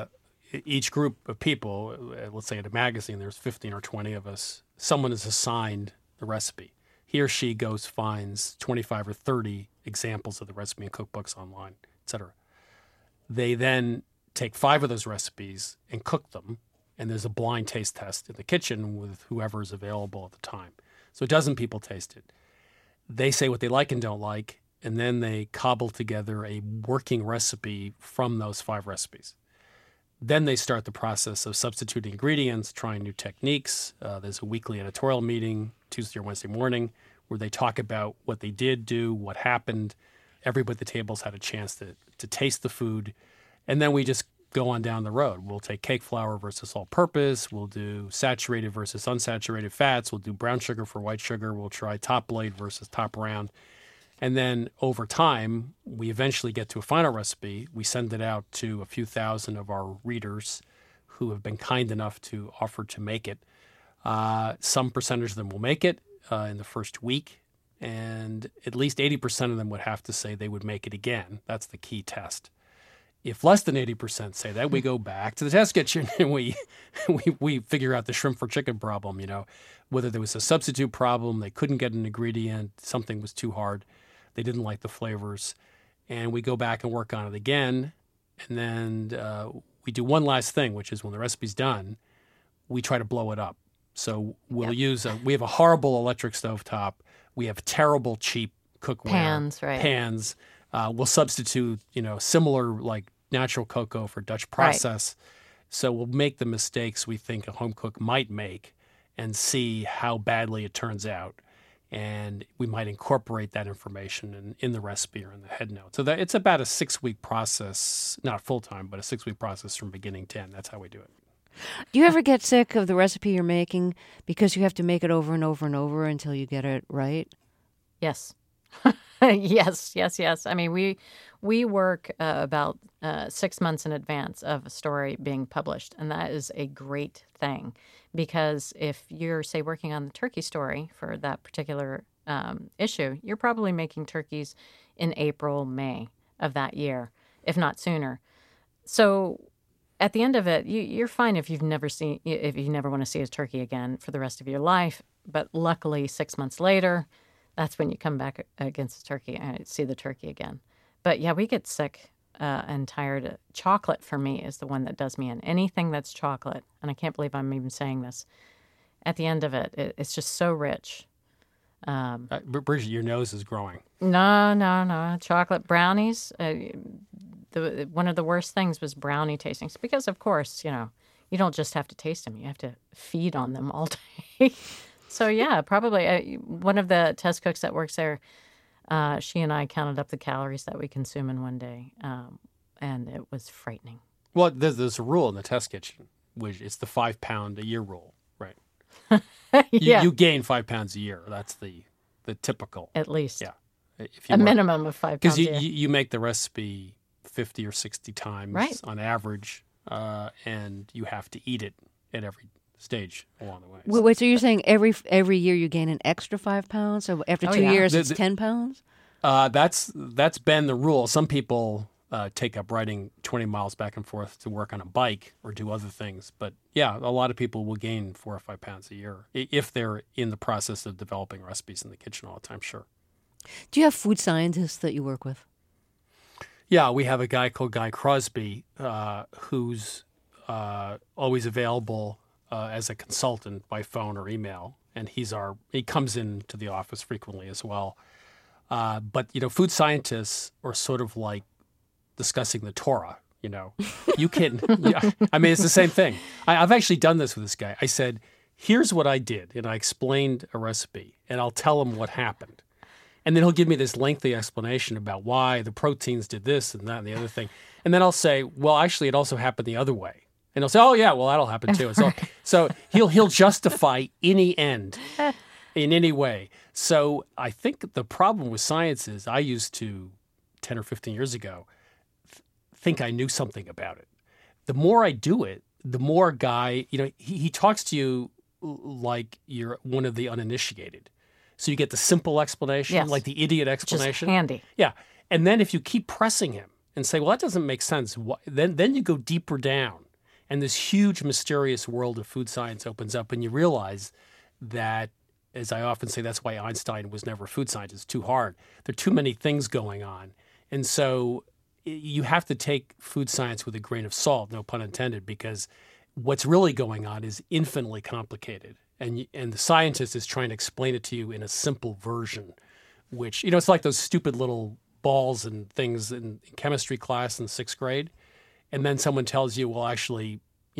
each group of people, let's say at a magazine, there's 15 or 20 of us, someone is assigned the recipe. He or she goes, finds 25 or 30 examples of the recipe in cookbooks online, etc. They then take 5 of those recipes and cook them, and there's a blind taste test in the kitchen with whoever is available at the time. So a dozen people taste it. They say what they like and don't like, and then they cobble together a working recipe from those 5 recipes. Then they start the process of substituting ingredients, trying new techniques. There's a weekly editorial meeting, Tuesday or Wednesday morning, where they talk about what they did do, what happened. Everybody at the tables had a chance to taste the food. And then we just go on down the road. We'll take cake flour versus all-purpose. We'll do saturated versus unsaturated fats. We'll do brown sugar for white sugar. We'll try top blade versus top round. And then over time, we eventually get to a final recipe. We send it out to a few thousand of our readers who have been kind enough to offer to make it. Some percentage of them will make it in the first week, and at least 80% of them would have to say they would make it again. That's the key test. If less than 80% say that, we go back to the test kitchen and we figure out the shrimp for chicken problem, whether there was a substitute problem, they couldn't get an ingredient, something was too hard. They didn't like the flavors, and we go back and work on it again. And then we do one last thing, which is when the recipe's done, we try to blow it up. So we'll use we have a horrible electric stovetop. We have terrible, cheap cookware. Pans, right. Pans. We'll substitute, similar like natural cocoa for Dutch process. Right. So we'll make the mistakes we think a home cook might make and see how badly it turns out. And we might incorporate that information in the recipe or in the head note. So that it's about a 6-week process, not full-time, but a 6-week process from beginning to end. That's how we do it. Do you ever get sick of the recipe you're making because you have to make it over and over and over until you get it right? Yes. Yes. I mean, we work about 6 months in advance of a story being published, and that is a great thing because if you're, say, working on the turkey story for that particular issue, you're probably making turkeys in April, May of that year, if not sooner. So at the end of it, you're fine if you never want to see a turkey again for the rest of your life. But luckily, 6 months later, that's when you come back against the turkey and see the turkey again. But yeah, we get sick and tired. Chocolate for me is the one that does me in. Anything that's chocolate, and I can't believe I'm even saying this. At the end of it, it's just so rich. Bridget, your nose is growing. No. Chocolate brownies. One of the worst things was brownie tastings because, of course, you don't just have to taste them. You have to feed on them all day. So, yeah, probably one of the test cooks that works there, she and I counted up the calories that we consume in one day, and it was frightening. Well, there's a rule in the test kitchen, which is the 5 pound a year rule, right? Yeah. You gain 5 pounds a year. That's the typical. At least. Yeah. A minimum of 5 pounds a year. Because you make the recipe 50 or 60 times right. on average, and you have to eat it at every stage along the way. Wait, so you're saying every year you gain an extra 5 pounds? So after 2 years, it's 10 pounds? That's been the rule. Some people take up riding 20 miles back and forth to work on a bike or do other things. But yeah, a lot of people will gain 4 or 5 pounds a year if they're in the process of developing recipes in the kitchen all the time, sure. Do you have food scientists that you work with? Yeah, we have a guy called Guy Crosby who's always available as a consultant by phone or email, and he comes into the office frequently as well. But food scientists are sort of like discussing the Torah. You can. I mean, it's the same thing. I've actually done this with this guy. I said, "Here's what I did," and I explained a recipe, and I'll tell him what happened. And then he'll give me this lengthy explanation about why the proteins did this and that and the other thing. And then I'll say, well, actually, it also happened the other way. And he'll say, oh, yeah, well, that'll happen too. So he'll justify any end in any way. So I think the problem with science is I used to, 10 or 15 years ago, think I knew something about it. The more I do it, the more Guy, he talks to you like you're one of the uninitiated. So you get the simple explanation, yes. like the idiot explanation. Just handy. Yeah. And then if you keep pressing him and say, well, that doesn't make sense, then you go deeper down. And this huge, mysterious world of food science opens up, and you realize that, as I often say, that's why Einstein was never a food scientist. It's too hard. There are too many things going on. And so you have to take food science with a grain of salt, no pun intended, because what's really going on is infinitely complicated. And the scientist is trying to explain it to you in a simple version, which, it's like those stupid little balls and things in chemistry class in 6th grade. And then someone tells you, well, actually,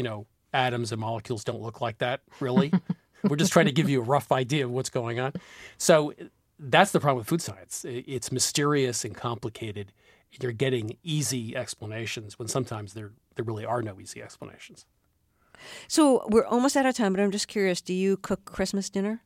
atoms and molecules don't look like that, really. We're just trying to give you a rough idea of what's going on. So that's the problem with food science. It's mysterious and complicated. You're getting easy explanations when sometimes there really are no easy explanations. So we're almost out of time, but I'm just curious, do you cook Christmas dinner?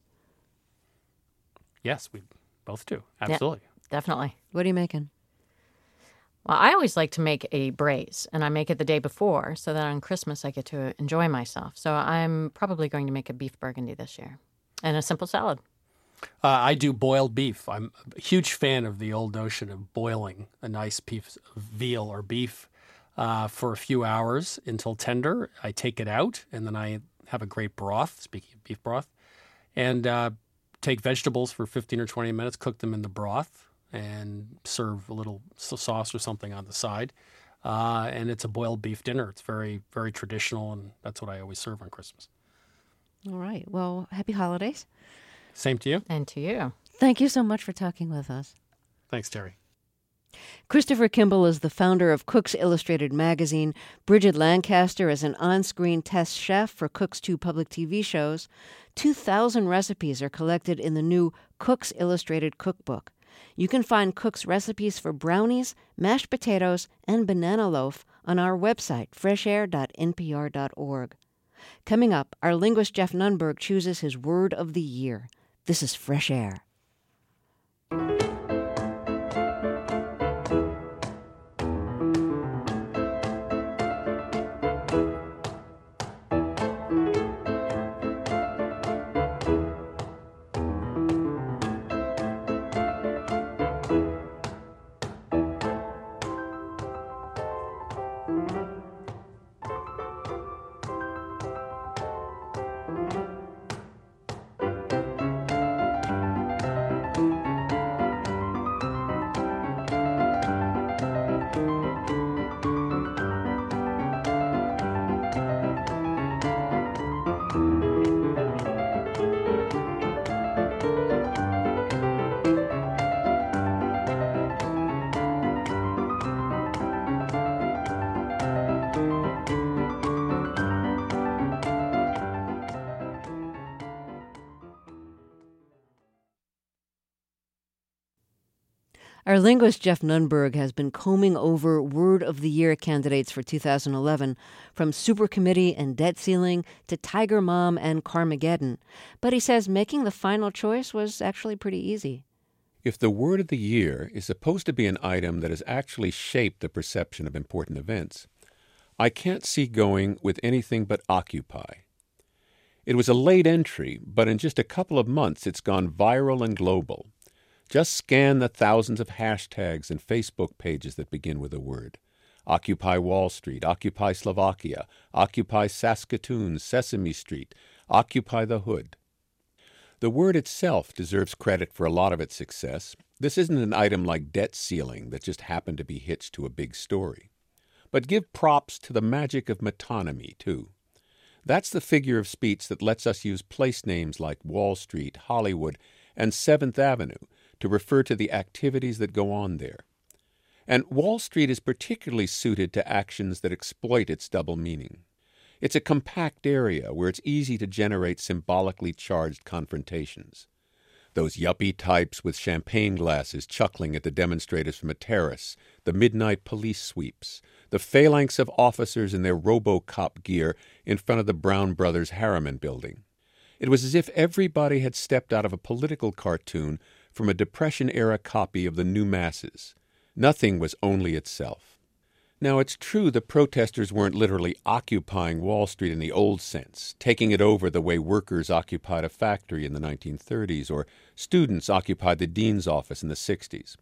Yes, we both do. Absolutely. Yeah, definitely. What are you making? Well, I always like to make a braise, and I make it the day before so that on Christmas I get to enjoy myself. So I'm probably going to make a beef burgundy this year and a simple salad. I do boiled beef. I'm a huge fan of the old notion of boiling a nice piece of veal or beef for a few hours until tender. I take it out, and then I have a great broth, speaking of beef broth, and take vegetables for 15 or 20 minutes, cook them in the broth, and serve a little sauce or something on the side. And it's a boiled beef dinner. It's very, very traditional, and that's what I always serve on Christmas. All right. Well, happy holidays. Same to you. And to you. Thank you so much for talking with us. Thanks, Terry. Christopher Kimball is the founder of Cook's Illustrated magazine. Bridget Lancaster is an on-screen test chef for Cook's 2 public TV shows. 2,000 recipes are collected in the new Cook's Illustrated cookbook. You can find Cook's recipes for brownies, mashed potatoes, and banana loaf on our website, freshair.npr.org. Coming up, our linguist Jeff Nunberg chooses his word of the year. This is Fresh Air. Our linguist Jeff Nunberg has been combing over Word of the Year candidates for 2011, from Super Committee and Debt Ceiling to Tiger Mom and Carmageddon. But he says making the final choice was actually pretty easy. If the Word of the Year is supposed to be an item that has actually shaped the perception of important events, I can't see going with anything but Occupy. It was a late entry, but in just a couple of months it's gone viral and global. Just scan the thousands of hashtags and Facebook pages that begin with the word. Occupy Wall Street, Occupy Slovakia, Occupy Saskatoon, Sesame Street, Occupy the Hood. The word itself deserves credit for a lot of its success. This isn't an item like Debt Ceiling that just happened to be hitched to a big story. But give props to the magic of metonymy, too. That's the figure of speech that lets us use place names like Wall Street, Hollywood, and 7th Avenue to refer to the activities that go on there. And Wall Street is particularly suited to actions that exploit its double meaning. It's a compact area where it's easy to generate symbolically charged confrontations. Those yuppie types with champagne glasses chuckling at the demonstrators from a terrace, the midnight police sweeps, the phalanx of officers in their RoboCop gear in front of the Brown Brothers Harriman building. It was as if everybody had stepped out of a political cartoon from a Depression-era copy of the New Masses. Nothing was only itself. Now, it's true the protesters weren't literally occupying Wall Street in the old sense, taking it over the way workers occupied a factory in the 1930s or students occupied the dean's office in the 60s.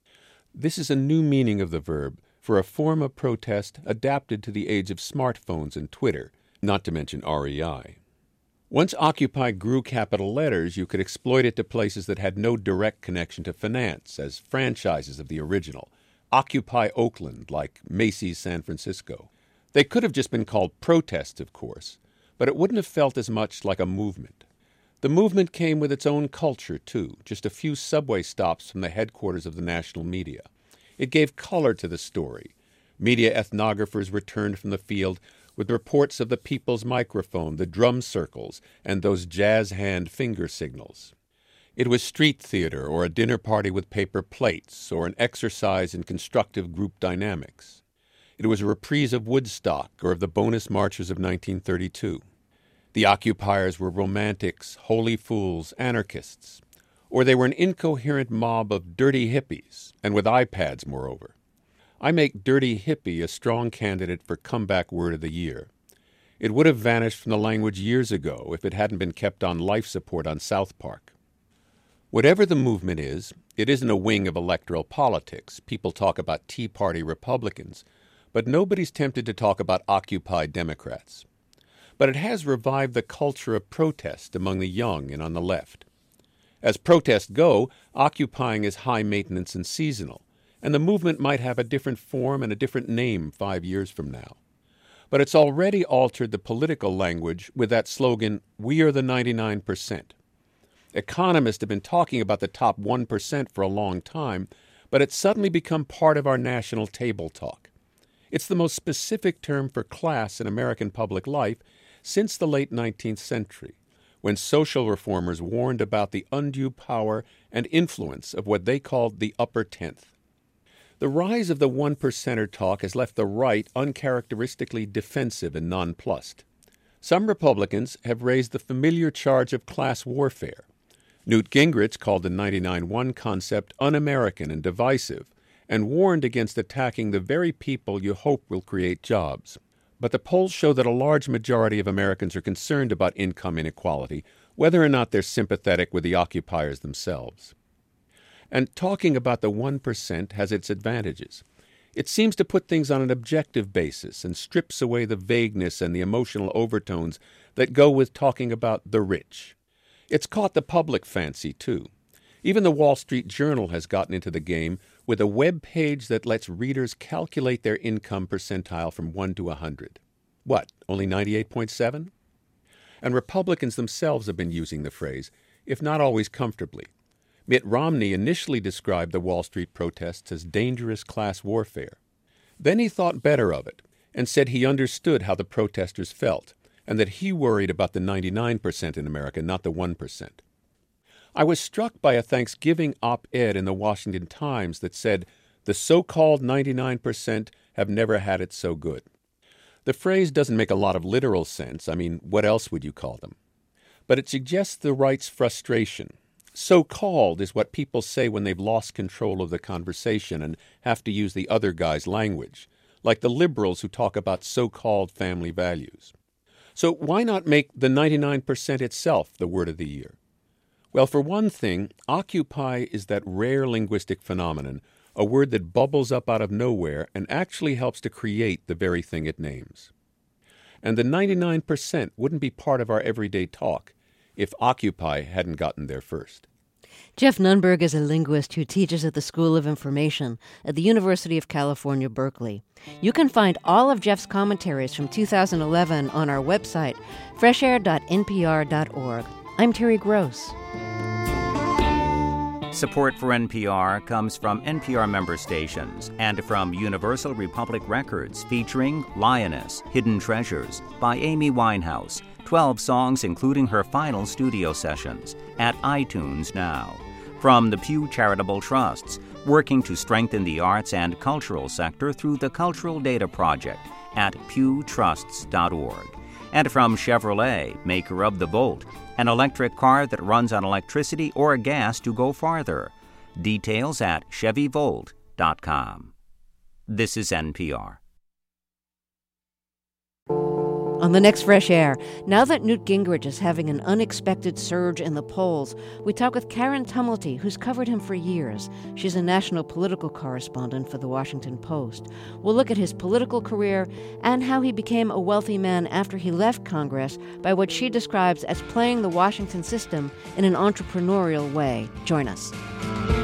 This is a new meaning of the verb for a form of protest adapted to the age of smartphones and Twitter, not to mention REI. Once Occupy grew capital letters, you could exploit it to places that had no direct connection to finance, as franchises of the original. Occupy Oakland, like Macy's San Francisco. They could have just been called protests, of course, but it wouldn't have felt as much like a movement. The movement came with its own culture, too, just a few subway stops from the headquarters of the national media. It gave color to the story. Media ethnographers returned from the field with reports of the people's microphone, the drum circles, and those jazz hand finger signals. It was street theater or a dinner party with paper plates or an exercise in constructive group dynamics. It was a reprise of Woodstock or of the bonus marches of 1932. The occupiers were romantics, holy fools, anarchists, or they were an incoherent mob of dirty hippies, and with iPads, moreover. I make dirty hippie a strong candidate for comeback word of the year. It would have vanished from the language years ago if it hadn't been kept on life support on South Park. Whatever the movement is, it isn't a wing of electoral politics. People talk about Tea Party Republicans, but nobody's tempted to talk about Occupy Democrats. But it has revived the culture of protest among the young and on the left. As protests go, occupying is high maintenance and seasonal, and the movement might have a different form and a different name 5 years from now. But it's already altered the political language with that slogan, "We are the 99%. Economists have been talking about the top 1% for a long time, but it's suddenly become part of our national table talk. It's the most specific term for class in American public life since the late 19th century, when social reformers warned about the undue power and influence of what they called the upper tenth. The rise of the 1%er talk has left the right uncharacteristically defensive and nonplussed. Some Republicans have raised the familiar charge of class warfare. Newt Gingrich called the 99-1 concept un-American and divisive, and warned against attacking the very people you hope will create jobs. But the polls show that a large majority of Americans are concerned about income inequality, whether or not they're sympathetic with the occupiers themselves. And talking about the 1% has its advantages. It seems to put things on an objective basis and strips away the vagueness and the emotional overtones that go with talking about the rich. It's caught the public fancy, too. Even the Wall Street Journal has gotten into the game with a web page that lets readers calculate their income percentile from 1 to 100. What, only 98.7? And Republicans themselves have been using the phrase, if not always comfortably. Mitt Romney initially described the Wall Street protests as dangerous class warfare. Then he thought better of it and said he understood how the protesters felt and that he worried about the 99% in America, not the 1%. I was struck by a Thanksgiving op-ed in the Washington Times that said, the so-called 99% have never had it so good. The phrase doesn't make a lot of literal sense. I mean, what else would you call them? But it suggests the right's frustration. So-called is what people say when they've lost control of the conversation and have to use the other guy's language, like the liberals who talk about so-called family values. So why not make the 99% itself the word of the year? Well, for one thing, occupy is that rare linguistic phenomenon, a word that bubbles up out of nowhere and actually helps to create the very thing it names. And the 99% wouldn't be part of our everyday talk if occupy hadn't gotten there first. Jeff Nunberg is a linguist who teaches at the School of Information at the University of California, Berkeley. You can find all of Jeff's commentaries from 2011 on our website, freshair.npr.org. I'm Terry Gross. Support for NPR comes from NPR member stations and from Universal Republic Records featuring Lioness, Hidden Treasures by Amy Winehouse, 12 songs including her final studio sessions, at iTunes now. From the Pew Charitable Trusts, working to strengthen the arts and cultural sector through the Cultural Data Project at pewtrusts.org. And from Chevrolet, maker of the Volt, an electric car that runs on electricity or gas to go farther. Details at chevyvolt.com. This is NPR. On the next Fresh Air, now that Newt Gingrich is having an unexpected surge in the polls, we talk with Karen Tumulty, who's covered him for years. She's a national political correspondent for The Washington Post. We'll look at his political career and how he became a wealthy man after he left Congress by what she describes as playing the Washington system in an entrepreneurial way. Join us.